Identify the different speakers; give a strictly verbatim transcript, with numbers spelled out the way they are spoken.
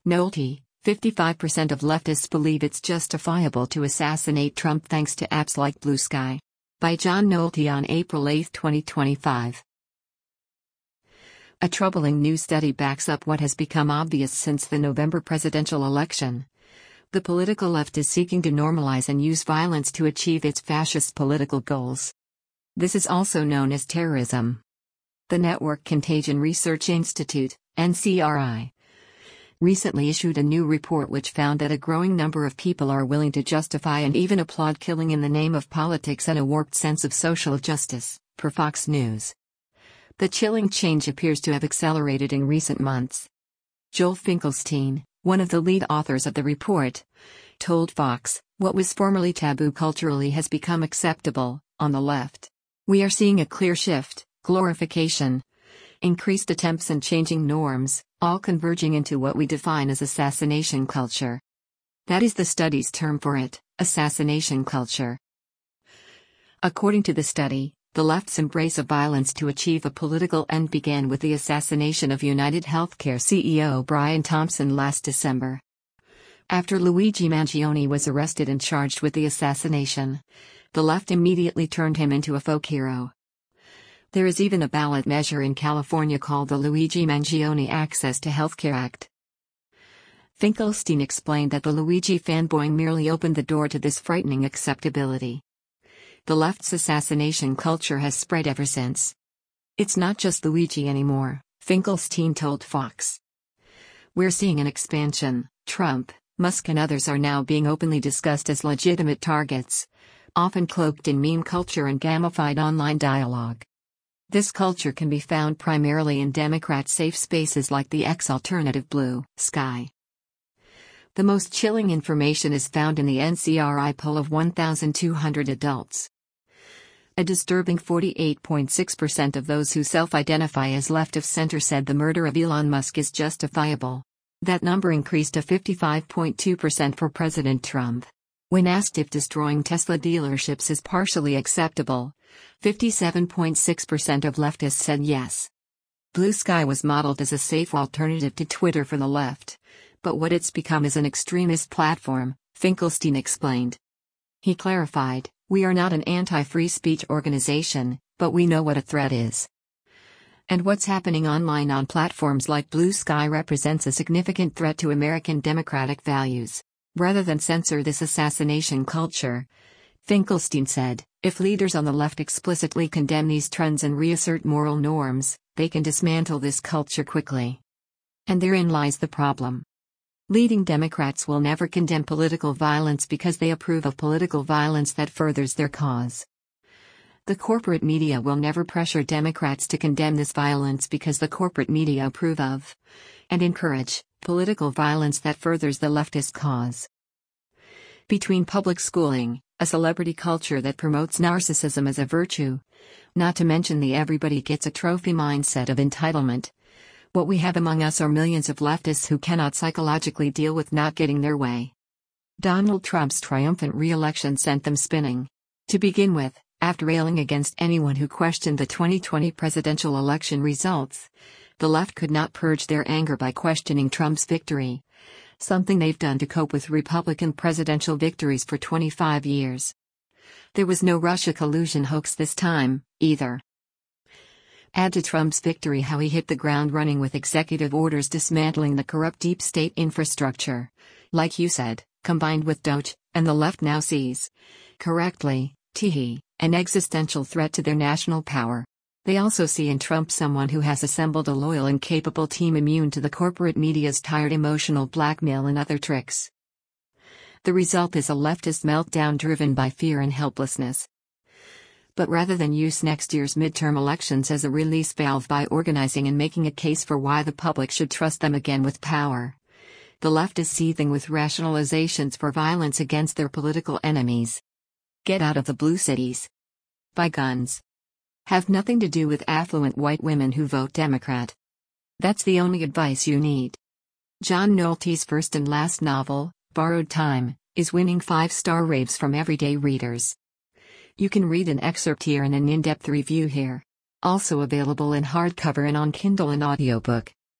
Speaker 1: Nolte, fifty-five percent of leftists believe it's justifiable to assassinate Trump thanks to apps like Blue Sky. By John Nolte on April eighth, twenty twenty-five. A troubling new study backs up what has become obvious since the November presidential election. The political left is seeking to normalize and use violence to achieve its fascist political goals. This is also known as terrorism. The Network Contagion Research Institute, N C R I, recently issued a new report which found that a growing number of people are willing to justify and even applaud killing in the name of politics and a warped sense of social justice, per Fox News. The chilling change appears to have accelerated in recent months. Joel Finkelstein, one of the lead authors of the report, told Fox, "What was formerly taboo culturally has become acceptable, on the left. We are seeing a clear shift, glorification, increased attempts and changing norms, all converging into what we define as assassination culture." That is the study's term for it, assassination culture. According to the study, the left's embrace of violence to achieve a political end began with the assassination of United Healthcare C E O Brian Thompson last December. After Luigi Mangione was arrested and charged with the assassination, the left immediately turned him into a folk hero. There is even a ballot measure in California called the Luigi Mangione Access to Healthcare Act. Finkelstein explained that the Luigi fanboying merely opened the door to this frightening acceptability. The left's assassination culture has spread ever since. It's not just Luigi anymore, Finkelstein told Fox. We're seeing an expansion. Trump, Musk and others are now being openly discussed as legitimate targets, often cloaked in meme culture and gamified online dialogue. This culture can be found primarily in Democrat-safe spaces like the X alternative Blue Sky. The most chilling information is found in the N C R I poll of one thousand two hundred adults. A disturbing forty-eight point six percent of those who self-identify as left of center said the murder of Elon Musk is justifiable. That number increased to fifty-five point two percent for President Trump. When asked if destroying Tesla dealerships is partially acceptable, fifty-seven point six percent of leftists said yes. Blue Sky was modeled as a safe alternative to Twitter for the left, but what it's become is an extremist platform, Finkelstein explained. He clarified, "We are not an anti-free speech organization, but we know what a threat is. And what's happening online on platforms like Blue Sky represents a significant threat to American democratic values. Rather than censor this assassination culture," Finkelstein said, "if leaders on the left explicitly condemn these trends and reassert moral norms, they can dismantle this culture quickly. And therein lies the problem. Leading Democrats will never condemn political violence because they approve of political violence that furthers their cause. The corporate media will never pressure Democrats to condemn this violence because the corporate media approve of, and encourage, political violence that furthers the leftist cause. Between public schooling, a celebrity culture that promotes narcissism as a virtue, not to mention the everybody gets a trophy mindset of entitlement, what we have among us are millions of leftists who cannot psychologically deal with not getting their way. Donald Trump's triumphant re-election sent them spinning. To begin with, after railing against anyone who questioned the twenty twenty presidential election results, the left could not purge their anger by questioning Trump's victory, something they've done to cope with Republican presidential victories for twenty-five years. There was no Russia collusion hoax this time, either. Add to Trump's victory how he hit the ground running with executive orders dismantling the corrupt deep state infrastructure, like you said, combined with Doge, and the left now sees, correctly, tee, an existential threat to their national power. They also see in Trump someone who has assembled a loyal and capable team immune to the corporate media's tired emotional blackmail and other tricks. The result is a leftist meltdown driven by fear and helplessness. But rather than use next year's midterm elections as a release valve by organizing and making a case for why the public should trust them again with power, the left is seething with rationalizations for violence against their political enemies. Get out of the blue cities. Buy guns. Have nothing to do with affluent white women who vote Democrat. That's the only advice you need. John Nolte's first and last novel, Borrowed Time, is winning five-star raves from everyday readers. You can read an excerpt here and an in-depth review here. Also available in hardcover and on Kindle and audiobook.